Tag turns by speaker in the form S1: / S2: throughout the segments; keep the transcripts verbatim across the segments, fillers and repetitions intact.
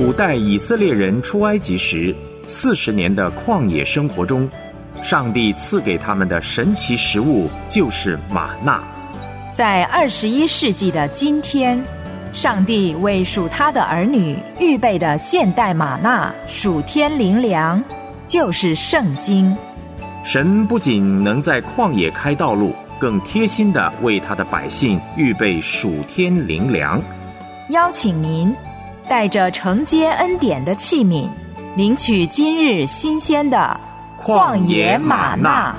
S1: 古代以色列人出埃及时四十年的旷野生活中，上帝赐给他们的神奇食物就是玛纳。
S2: 在二十一世纪的今天，上帝为属他的儿女预备的现代玛纳属天灵粮，就是圣经。
S1: 神不仅能在旷野开道路，更贴心地为他的百姓预备属天灵粮。
S2: 邀请您带着承接恩典的器皿，领取今日新鲜的旷野玛纳。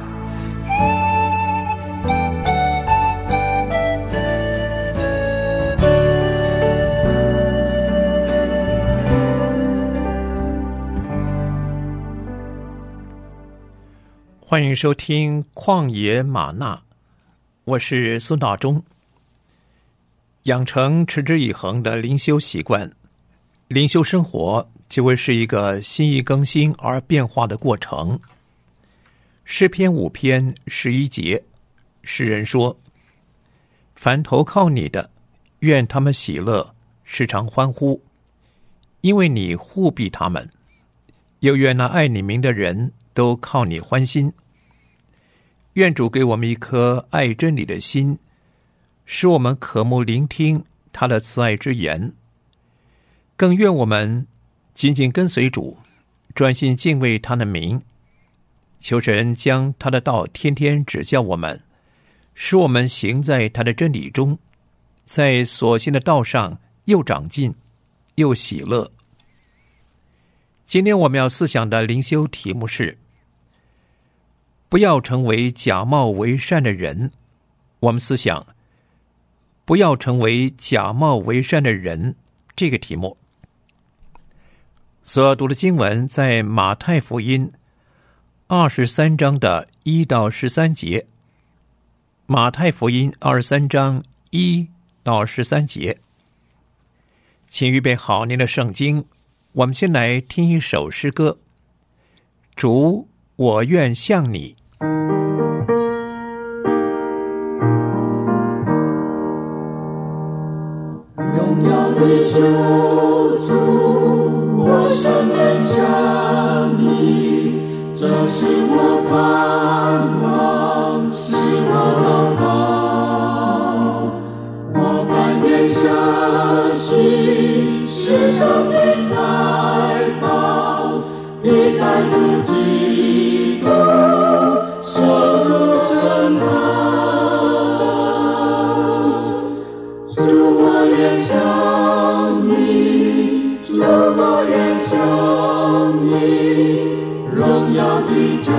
S3: 欢迎收听旷野玛纳，我是孙大中。养成持之以恒的灵修习惯，灵修生活就会是一个心意更新而变化的过程。诗篇五篇十一节，诗人说：凡投靠你的，愿他们喜乐，时常欢呼，因为你护庇他们；又愿那爱你名的人都靠你欢心。愿主给我们一颗爱真理的心，使我们渴慕聆听他的慈爱之言。更愿我们紧紧跟随主，专心敬畏他的名。求神将他的道天天指教我们，使我们行在他的真理中，在所信的道上又长进又喜乐。今天我们要思想的灵修题目是：不要成为假冒为善的人。我们思想不要成为假冒为善的人这个题目。所要读的经文在马太福音二十三章的一到十三节。马太福音二十三章一到十三节。请预备好您的圣经，我们先来听一首诗歌。主，我愿像你。
S4: 荣耀的救主，我深愿像你，这是我盼望，是我祷告。我甘愿相信世上的财宝，必带出基督守住身旁。主，我愿像你，主，我愿像你，荣耀的救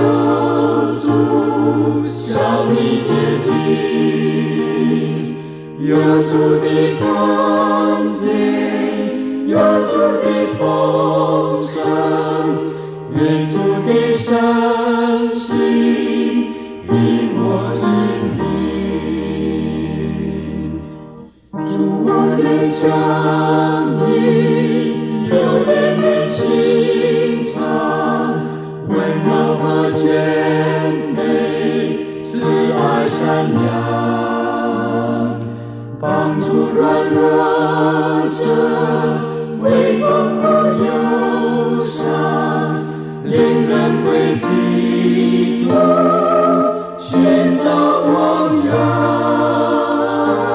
S4: 主向你接近。有主的甘甜，有主的丰盛，愿主的善行与我心灵。主，我愿像你，有怜悯心肠，温柔和谦卑，慈爱善良，帮助软弱者，为丰富忧伤，令人归基督，寻找汪洋。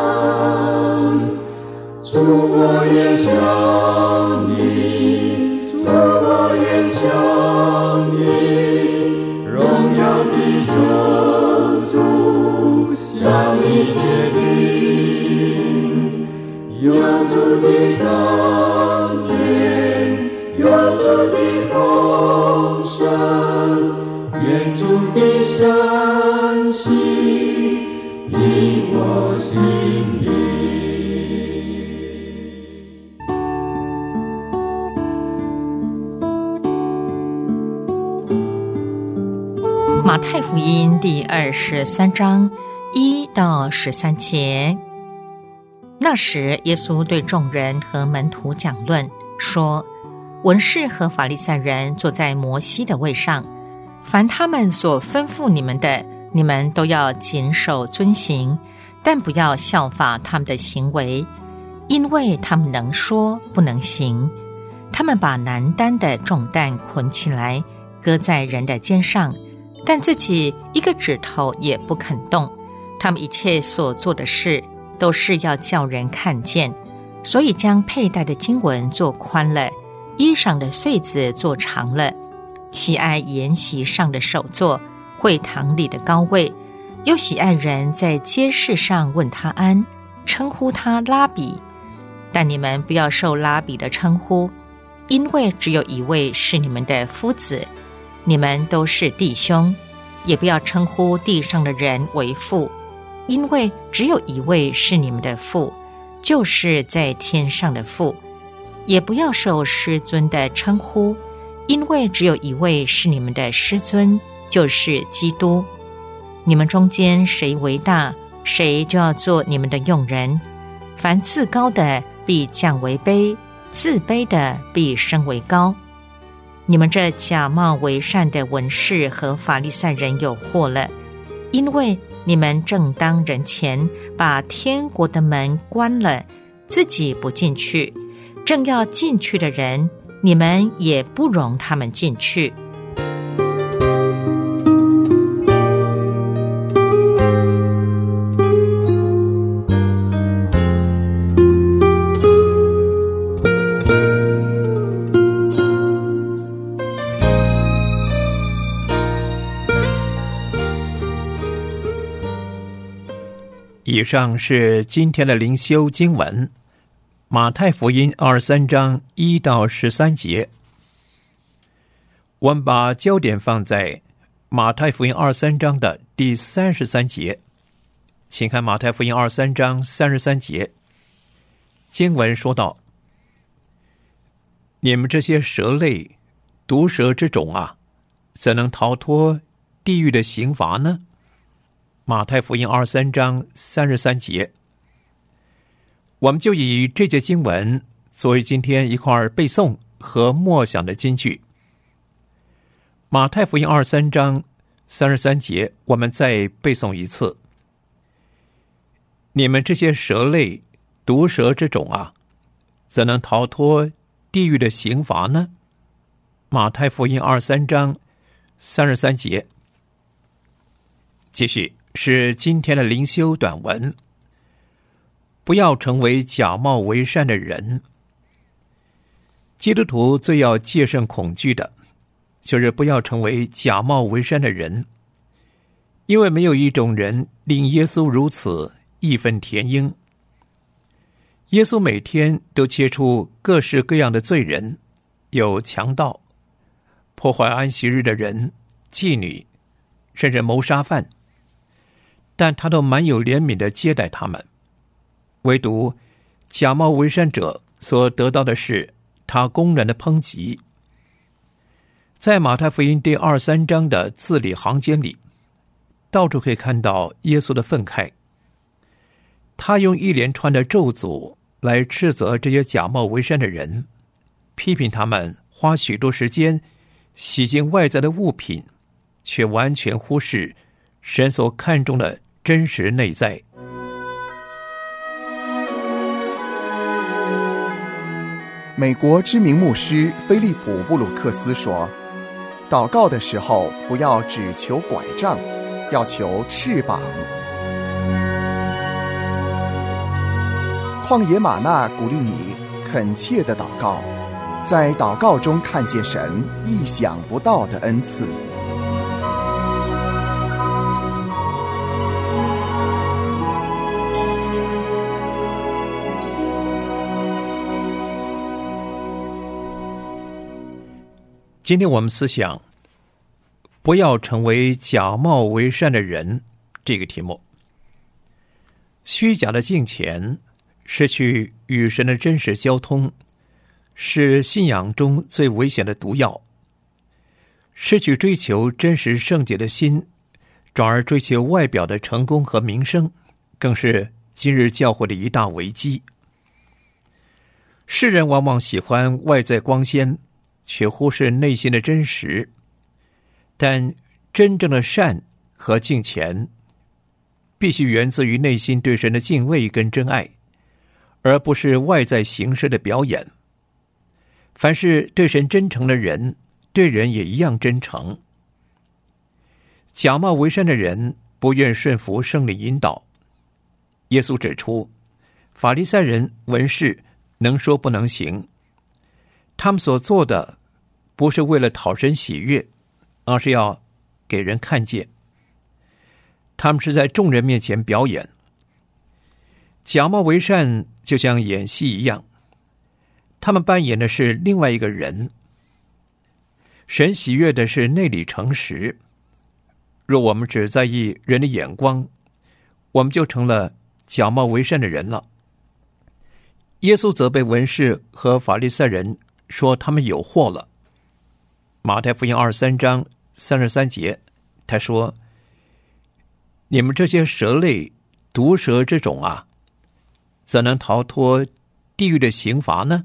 S4: 主，我愿像你，主，我愿像你，荣耀的救主向你接近。有主的甘甜，有主的丰盛，愿主的善行引我心灵。
S5: 马太福音第二十三章一到十三节。那时，耶稣对众人和门徒讲论，说：文士和法利赛人坐在摩西的位上，凡他们所吩咐你们的，你们都要谨守遵行，但不要效法他们的行为，因为他们能说不能行。 他们把难担的重担捆起来，搁在人的肩上，但自己一个指头也不肯动。他们一切所做的事，都是要叫人看见，所以将佩戴的经文做宽了，衣裳的穗子做长了，喜爱筵席上的首座，会堂里的高位，又喜爱人在街市上问他安，称呼他拉比。但你们不要受拉比的称呼，因为只有一位是你们的夫子，你们都是弟兄。也不要称呼地上的人为父，因为只有一位是你们的父，就是在天上的父。也不要受师尊的称呼，因为只有一位是你们的师尊，就是基督。你们中间谁为大，谁就要做你们的用人。凡自高的必降为卑，自卑的必升为高。你们这假冒为善的文士和法利赛人有祸了，因为你们正当人前把天国的门关了，自己不进去，正要进去的人，你们也不容他们进去。
S3: 以上是今天的灵修经文，马太福音二十三章一到十三节。我们把焦点放在马太福音二十三章的第三十三节，请看马太福音二十三章三十三节。经文说道：你们这些蛇类、毒蛇之种啊，怎能逃脱地狱的刑罚呢？马太福音二十三章三十三节，我们就以这节经文作为今天一块背诵和默想的金句。马太福音二十三章三十三节，我们再背诵一次：你们这些蛇类、毒蛇之种啊，怎能逃脱地狱的刑罚呢？马太福音二十三章三十三节。继续是今天的灵修短文。不要成为假冒为善的人。基督徒最要戒慎恐惧的，就是不要成为假冒为善的人，因为没有一种人令耶稣如此义愤填膺。耶稣每天都接触各式各样的罪人，有强盗、破坏安息日的人、妓女，甚至谋杀犯，但他都蛮有怜悯地接待他们。唯独假冒为善者所得到的是他公然的抨击。在马太福音第二十三章的字里行间里，到处可以看到耶稣的愤慨。他用一连串的咒诅来斥责这些假冒为善的人，批评他们花许多时间洗净外在的物品，却完全忽视神所看重的真实内在。
S6: 美国知名牧师菲利普·布鲁克斯说，祷告的时候不要只求拐杖，要求翅膀。旷野吗哪鼓励你恳切的祷告，在祷告中看见神意想不到的恩赐。
S3: 今天我们思想不要成为假冒为善的人这个题目。虚假的敬虔，失去与神的真实交通，是信仰中最危险的毒药。失去追求真实圣洁的心，转而追求外表的成功和名声，更是今日教会的一大危机。世人往往喜欢外在光鲜，却忽视内心的真实。但真正的善和敬虔，必须源自于内心对神的敬畏跟真爱，而不是外在形式的表演。 凡是对神真诚的人，对人也一样真诚。假冒为善的人不愿顺服圣灵引导。耶稣指出，法利赛人、文士能说不能行，他们所做的不是为了讨神喜悦，而是要给人看见。他们是在众人面前表演。假冒为善就像演戏一样，他们扮演的是另外一个人。神喜悦的是内里诚实。若我们只在意人的眼光，我们就成了假冒为善的人了。耶稣责备文士和法利赛人，说他们有祸了。马太福音二十三章三十三节，他说：你们这些蛇类、毒蛇之种啊，怎能逃脱地狱的刑罚呢？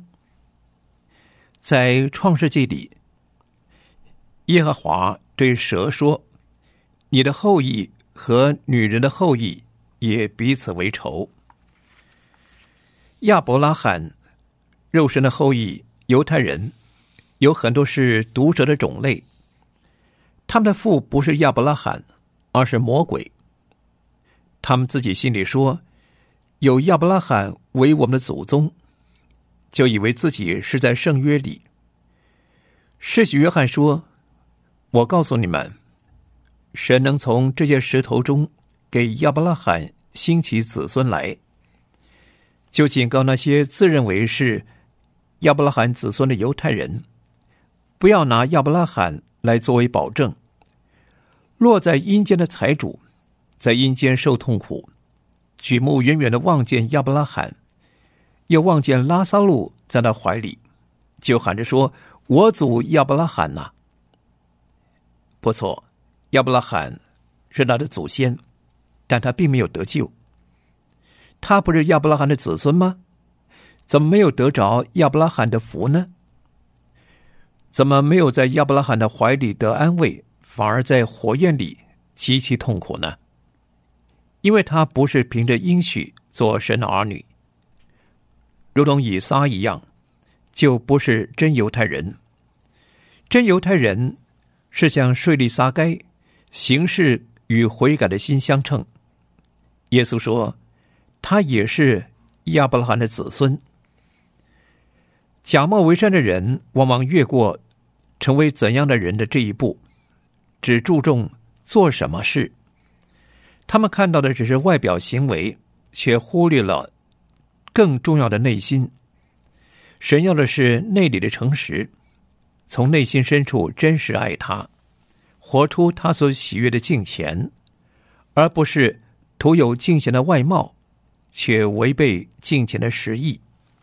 S3: 在创世纪里，耶和华对蛇说：你的后裔和女人的后裔也彼此为仇。亚伯拉罕肉身的后裔犹太人有很多是毒蛇的种类，他们的父不是亚伯拉罕，而是魔鬼。他们自己心里说，有亚伯拉罕为我们的祖宗，就以为自己是在圣约里。施洗约翰说，我告诉你们，神能从这些石头中给亚伯拉罕兴起子孙来，就警告那些自认为是亚伯拉罕子孙的犹太人，不要拿亚伯拉罕来作为保证。落在阴间的财主在阴间受痛苦，举目远远地望见亚伯拉罕，又望见拉撒路在他怀里，就喊着说，我祖亚伯拉罕哪！不错，亚伯拉罕是他的祖先，但他并没有得救。他不是亚伯拉罕的子孙吗？怎么没有得着亚伯拉罕的福呢？怎么没有在亚伯拉罕的怀里得安慰，反而在火焰里极其痛苦呢？因为他不是凭着应许做神的儿女，如同以撒一样，就不是真犹太人。真犹太人是像税吏撒该，行事与悔改的心相称。耶稣说，他也是亚伯拉罕的子孙。假冒为善的人往往越过成为怎样的人的这一步，只注重做什么事。他们看到的只是外表行为，却忽略了更重要的内心。神要的是内里的诚实，从内心深处真实爱他，活出他所喜悦的敬虔，而不是徒有敬虔的外貌，却违背敬虔的实意。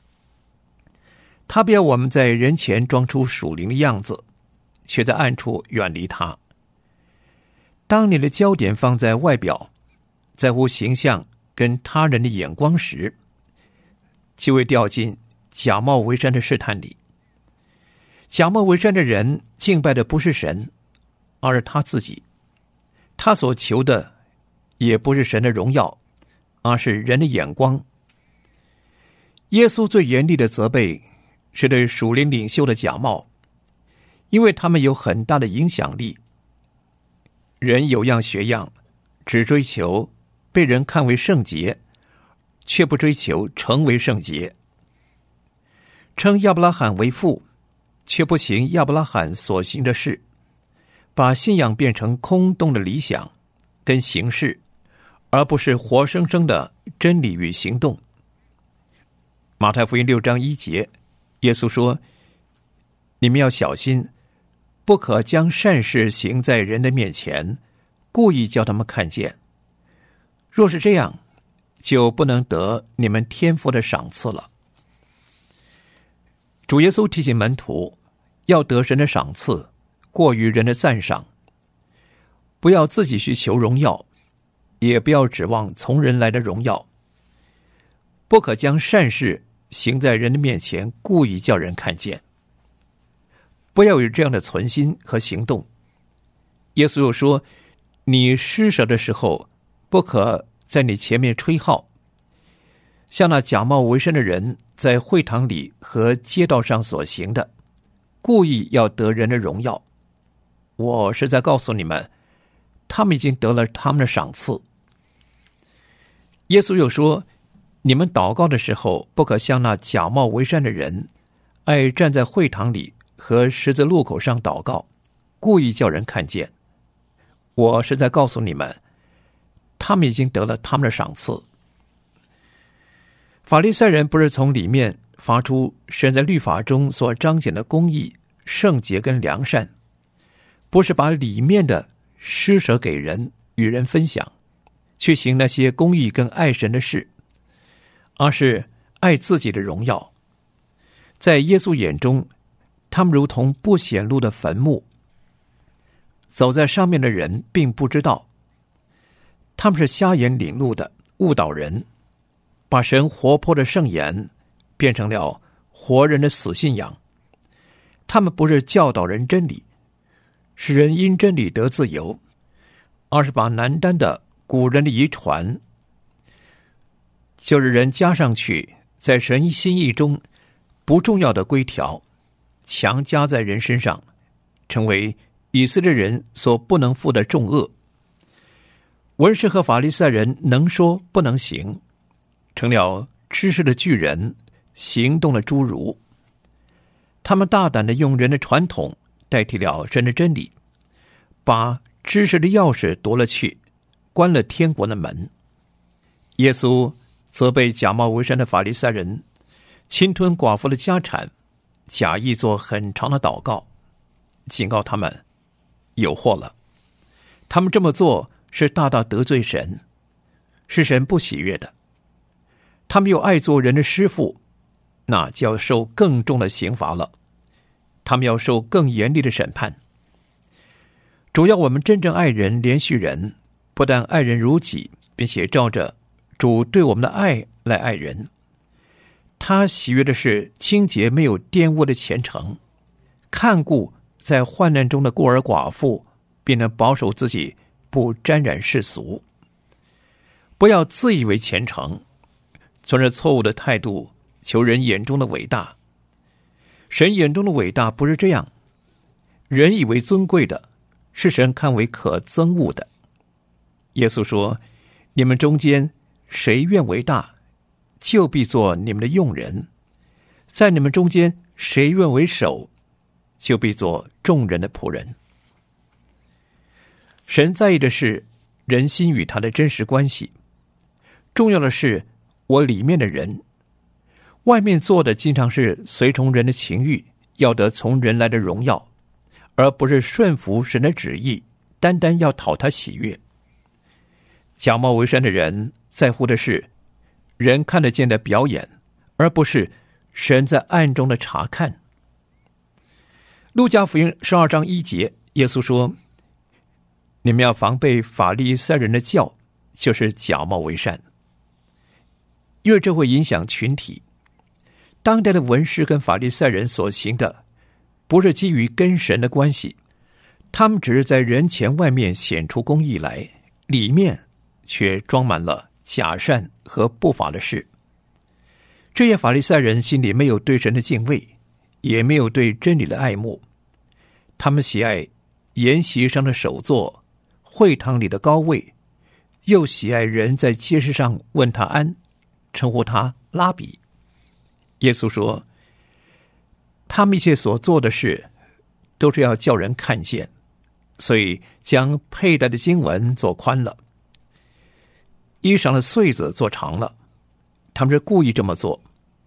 S3: 他不要我们在人前装出属灵的样子，却在暗处远离他。当你的焦点放在外表，在乎形象跟他人的眼光时，就会掉进假冒为善的试探里。假冒为善的人敬拜的不是神，而是他自己。他所求的也不是神的荣耀，而是人的眼光。耶稣最严厉的责备是对属灵领袖的假冒，因为他们有很大的影响力。人有样学样，只追求被人看为圣洁，却不追求成为圣洁。称亚伯拉罕为父，却不行亚伯拉罕所行的事，把信仰变成空洞的理想跟形式，而不是活生生的真理与行动。马太福音六章一节，耶稣说，你们要小心，不可将善事行在人的面前，故意叫他们看见。若是这样，就不能得你们天父的赏赐了。主耶稣提醒门徒，要得神的赏赐，过于人的赞赏。不要自己去求荣耀，也不要指望从人来的荣耀。不可将善事行在人的面前，故意叫人看见。不要有这样的存心和行动。耶稣又说，你施舍的时候，不可在你前面吹号，像那假冒为善的人在会堂里和街道上所行的， 故意要得人的荣耀。我是在告诉你们，他们已经得了他们的赏赐。耶稣又说，你们祷告的时候，不可像那假冒为善的人，爱站在会堂里和十字路口上祷告，故意叫人看见。我是在告诉你们，他们已经得了他们的赏赐。法利赛人不是从里面发出神在律法中所彰显的公义、圣洁跟良善，不是把里面的施舍给人，与人分享，去行那些公义跟爱神的事，而是爱自己的荣耀。在耶稣眼中，他们如同不显露的坟墓，走在上面的人并不知道，他们是瞎眼领路的，误导人，把神活泼的圣言变成了活人的死信仰。他们不是教导人真理，使人因真理得自由，而是把难担的古人的遗传，就是人加上去在神心意中不重要的规条，强加在人身上，成为以色列人所不能负的重恶。文士和法利赛人能说不能行，成了知识的巨人，行动的侏儒。他们大胆地用人的传统代替了神的真理，把知识的钥匙夺了去，关了天国的门。耶稣责备假冒为善的法利赛人侵吞寡妇的家产，假意做很长的祷告，警告他们有祸了。他们这么做是大大得罪神，是神不喜悦的。他们又爱做人的师傅，那就要受更重的刑罚了。他们要受更严厉的审判。主要我们真正爱人、怜恤人，不但爱人如己，并且照着主对我们的爱来爱人。他喜悦的是清洁没有玷污的虔诚，看顾在患难中的孤儿寡妇，并能保守自己不沾染世俗。不要自以为虔诚，存着错误的态度求人眼中的伟大。神眼中的伟大不是这样，人以为尊贵的，是神看为可憎恶的。耶稣说，你们中间谁愿为大，就必做你们的用人；在你们中间谁愿为首，就必做众人的仆人。神在意的是人心与他的真实关系，重要的是我里面的人。外面做的经常是随从人的情欲，要得从人来的荣耀，而不是顺服神的旨意，单单要讨他喜悦。假冒为善的人在乎的是人看得见的表演，而不是神在暗中的查看。路加福音十二章一节，耶稣说，你们要防备法利赛人的教，就是假冒为善，因为这会影响群体。当代的文士跟法利赛人所行的，不是基于跟神的关系，他们只是在人前外面显出公义来，里面却装满了假善和不法的事。这些法利赛人心里没有对神的敬畏，也没有对真理的爱慕，他们喜爱筵席上的首座，会堂里的高位，又喜爱人在街市上问他安，称呼他拉比。耶稣说，他们一切所做的事都是要叫人看见，所以将佩戴的经文做宽了，衣裳的穗子做长了，他们是故意这么做。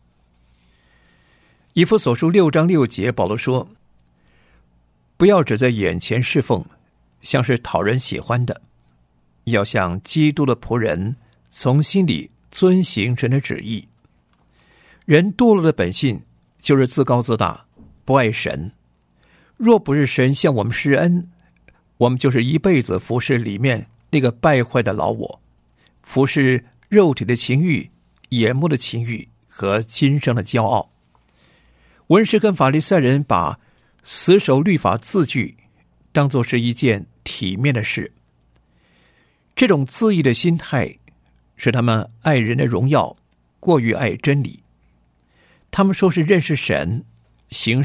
S3: 以弗所书六章六节，保罗说，不要只在眼前侍奉，像是讨人喜欢的，要像基督的仆人，从心里遵行神的旨意。人堕落的本性就是自高自大，不爱神。若不是神向我们施恩，我们就是一辈子服侍里面那个败坏的老我，服侍肉体的情欲、眼目的情欲和今生的骄傲。文士跟法利赛人把死守律法字句当作是一件体面的事，这种自义的心态使他们爱人的荣耀过于爱真理。他们说是认识神，行事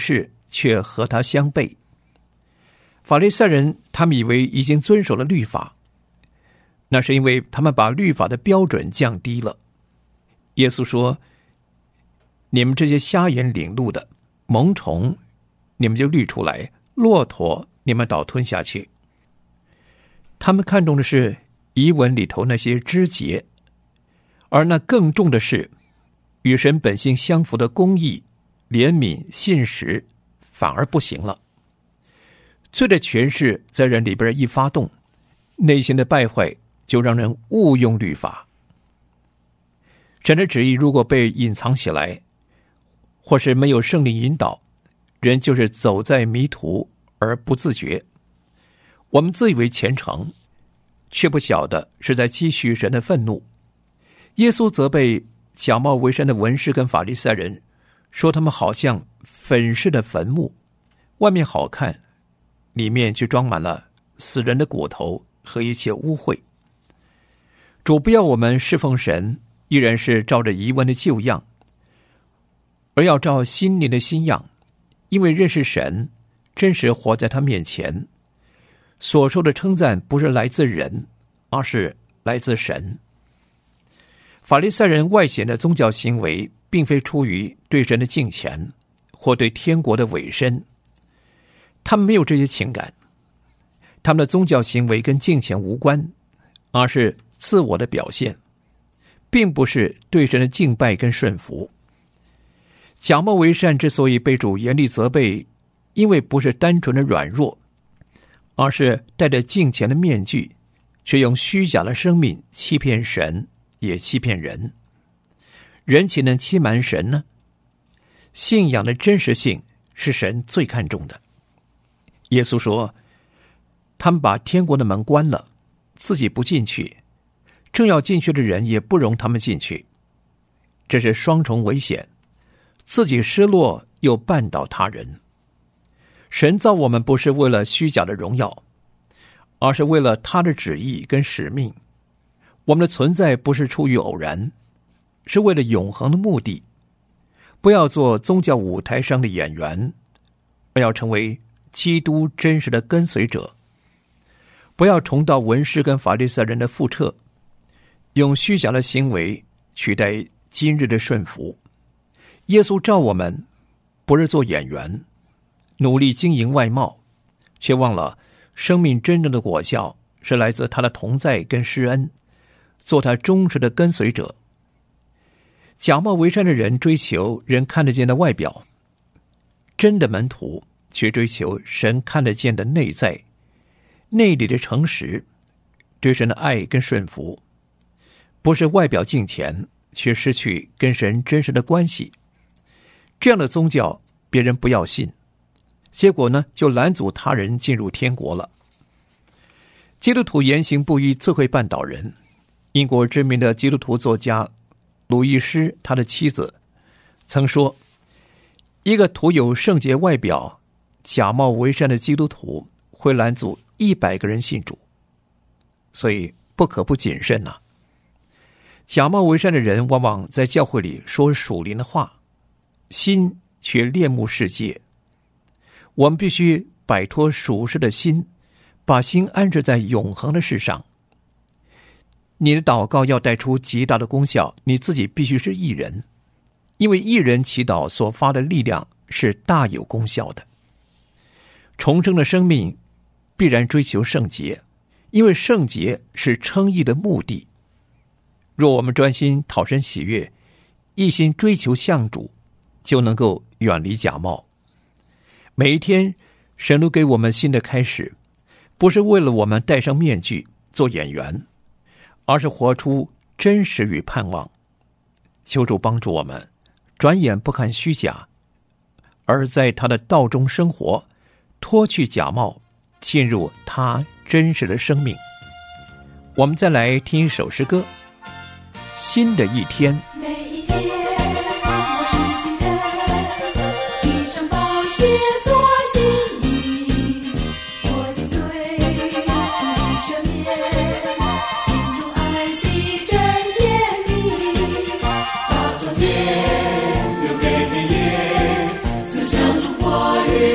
S3: 却和他相悖。法利赛人他们以为已经遵守了律法，那是因为他们把律法的标准降低了。耶稣说，你们这些瞎眼领路的，蒙虫你们就滤出来，骆驼你们倒吞下去。他们看重的是遗文里头那些枝节，而那更重的是与神本性相符的公义、怜悯、信实，反而不行了。罪的权势在人里边一发动，内心的败坏就让人误用律法。神的旨意如果被隐藏起来，或是没有圣灵引导，人就是走在迷途而不自觉。我们自以为虔诚，却不晓得是在积蓄神的愤怒。耶稣责备假冒为善的文士跟法利赛人，说他们好像粉饰的坟墓，外面好看，里面却装满了死人的骨头和一切污秽。主不要我们侍奉神依然是照着遗文的旧样，而要照心灵的新样，因为认识神，真实活在他面前，所受的称赞不是来自人，而是来自神。法利赛人外显的宗教行为，并非出于对神的敬虔或对天国的委身，他们没有这些情感，他们的宗教行为跟敬虔无关，而是自我的表现，并不是对神的敬拜跟顺服。假冒为善之所以被主严厉责备，因为不是单纯的软弱，而是戴着敬虔的面具，却用虚假的生命欺骗神，也欺骗人。人岂能欺瞒神呢？信仰的真实性是神最看重的。耶稣说，他们把天国的门关了，自己不进去，正要进去的人也不容他们进去。这是双重危险，自己失落又绊倒他人。神造我们不是为了虚假的荣耀，而是为了他的旨意跟使命。我们的存在不是出于偶然，是为了永恒的目的。不要做宗教舞台上的演员，而要成为基督真实的跟随者。不要重蹈文士跟法利赛人的覆辙，用虚假的行为取代今日的顺服。耶稣召我们不是做演员，努力经营外貌，却忘了生命真正的果效是来自他的同在跟施恩，做他忠实的跟随者。假冒为善的人追求人看得见的外表，真的门徒却追求神看得见的内在，内里的诚实，对神的爱跟顺服。不是外表敬虔，却失去跟神真实的关系。这样的宗教别人不要信，结果呢，就拦阻他人进入天国了。基督徒言行不一最会绊倒人。英国知名的基督徒作家鲁易斯他的妻子曾说，一个徒有圣洁外表假冒为善的基督徒会拦阻一百个人信主，所以不可不谨慎啊。假冒为善的人往往在教会里说属灵的话，心却恋慕世界。我们必须摆脱属世的心，把心安置在永恒的事上。你的祷告要带出极大的功效，你自己必须是义人，因为义人祈祷所发的力量是大有功效的。重生的生命必然追求圣洁，因为圣洁是称义的目的。若我们专心讨神喜悦，一心追求向主，就能够远离假冒。每一天神都给我们新的开始，不是为了我们戴上面具做演员，而是活出真实与盼望。求主帮助我们转眼不看虚假，而在他的道中生活，脱去假冒，进入他真实的生命。我们再来听一首诗歌，新的一天。
S4: 每一天我是新人，披上宝血做新衣，我的罪终于赦免，心中安息真甜蜜，把昨天留给黑夜，思想中花园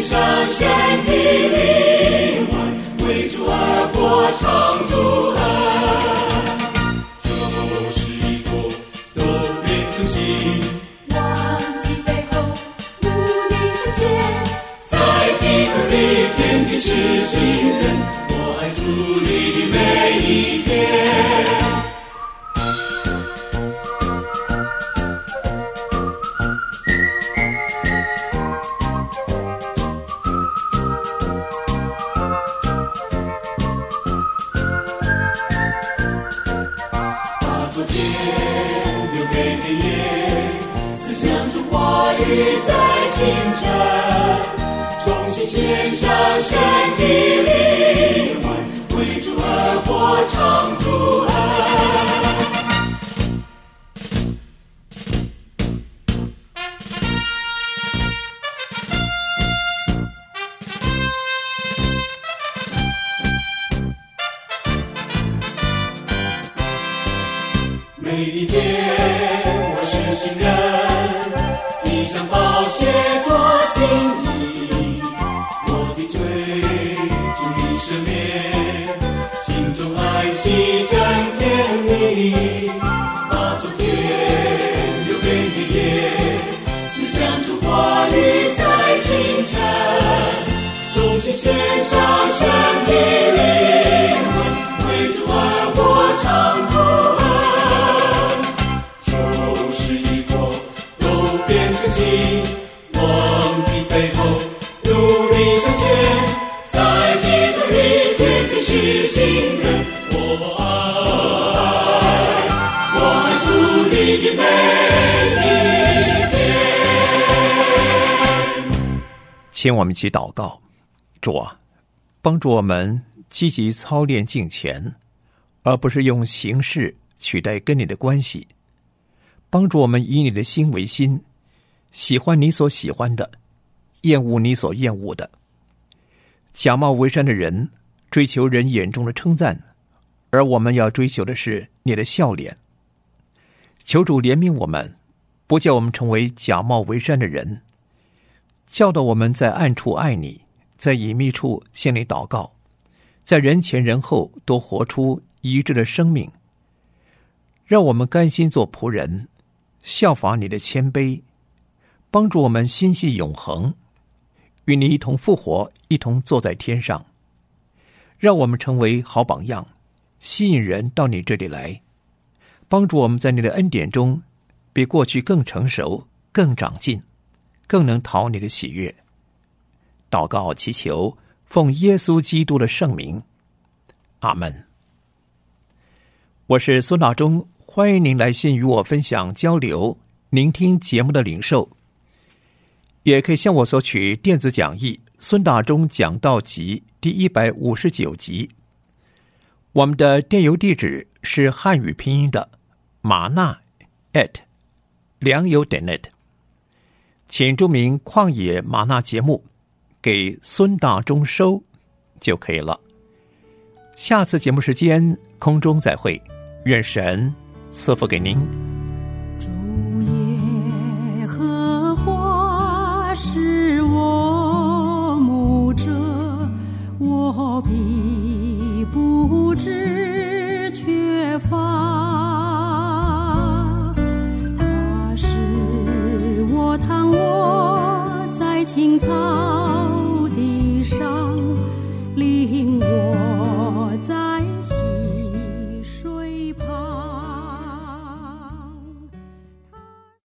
S4: 上身体灵魂，为主而活，常主恩，就是一国都变成新，
S7: 忘记背后，努力向前，
S4: 在基督里天天是新人，我爱主你的每一天。把昨天留给黑夜，思想中话语在清晨，重新献上身体灵魂，为主而活，常主恩。每一天我是新人，披上宝血做新衣，我的罪主已赦免，心中爱惜真甜蜜，把昨天留给黑夜，思想主话语在清晨，重新献上身体灵魂，为主而活，常主恩，忘记背后，努力向前，在基督里天天是新人，我爱，我爱主你的每一天。
S3: 请我们一起祷告。主啊，帮助我们积极操练敬虔，而不是用形式取代跟你的关系。帮助我们以你的心为心，喜欢你所喜欢的，厌恶你所厌恶的。假冒为善的人追求人眼中的称赞，而我们要追求的是你的笑脸。求主怜悯我们，不叫我们成为假冒为善的人，教导我们在暗处爱你，在隐秘处向你祷告，在人前人后都活出一致的生命。让我们甘心做仆人，效法你的谦卑，帮助我们心系永恒，与你一同复活，一同坐在天上。让我们成为好榜样，吸引人到你这里来，帮助我们在你的恩典中比过去更成熟，更长进，更能讨你的喜悦。祷告祈求，奉耶稣基督的圣名，阿们。我是孙大中，欢迎您来信与我分享交流，聆听节目的领受，也可以向我索取电子讲义《孙大中讲道集》第一百五十九集。我们的电邮地址是汉语拼音的马纳 at 良友点 net， 请注明旷野马纳节目，给孙大中收就可以了。下次节目时间空中再会，愿神赐福给您。
S7: 主耶和华是我牧者，我必